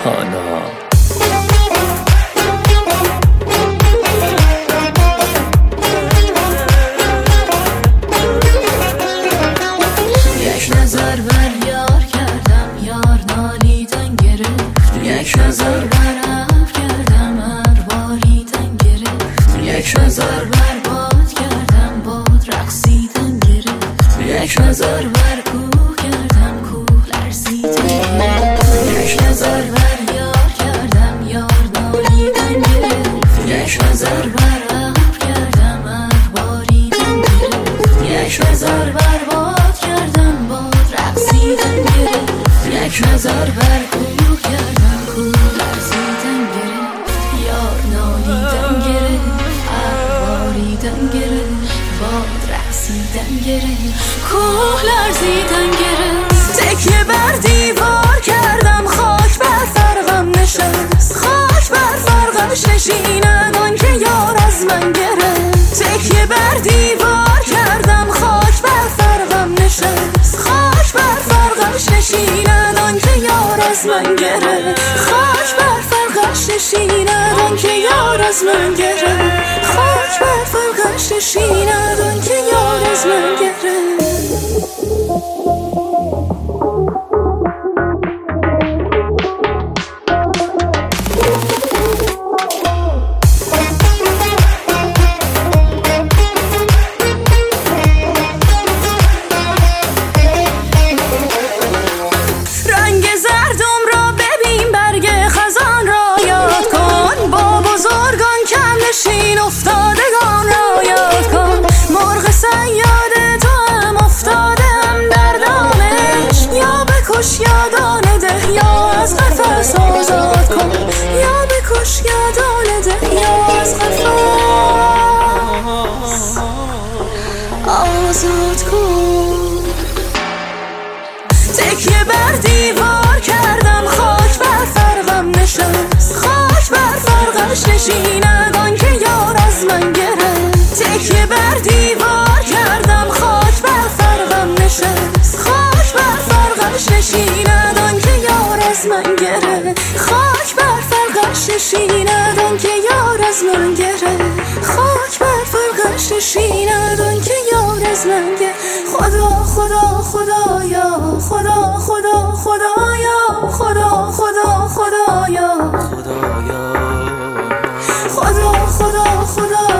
هانا. یک نظر بر یار کردم، یار نالیدن گرفت. یک نظر بر ابر کردم، ابر باریدن گرفت. یک نظر بر باد کردم، باد رقصیدن گرفت. یک نظر بر کوه کردم، کوه لرزیدن گرفت. یک نظر بر یار کردم، یار نالیدن گرفت. یک نظر بر ابر کردم، ابر باریدن گرفت. یک نظر بر باد کردم، باد رقصیدن گرفت. یک نظر بر کوه کردم، کوه لرزیدن گرفت. یار نالیدن گرفت، ابر باریدن گرفت. باد رقصیدن گرفت، کوه لرزیدن گرفت. تکیه بر دیوار کردم، خاک بر فرقم نشست. خاک بر فرقش نشیند آنکه یار از من گرفت. تکیه بر دیوار کردم، خاک بر فرقم نشست. خاک بر فرقش نشیند آنکه یار از من گرفت. خاک بر فرقش نشیند آنکه یار از من گرفت. خاک بر فرقش نشیند آنکه یار از من گرفت. افتادگان را یاد کن، مرغ صیاد تو هم افتادم در دامش. یا بکش یا دانه ده، یا از قفس آزاد کن. یا بکش یا دانه ده، یا از قفس آزاد کن. تکیه بر دیوار کردم، خاک بر فرقم نشست. خاک بر فرقش نشیند آنکه یار از من گرفت. تکیه بر دیوار کردم، خاک بر فرقم نشست. خاک بر فرقش نشیند آنکه یار از من گرفت. خاک بر فرقش نشیند آنکه یار از من گرفت. خاک بر فرقش نشیند آنکه یار از من گرفت. خدا خدا خدایا، خدا خدا خدایا، خدا خدا خدایا، خدایا خدا خدا خدا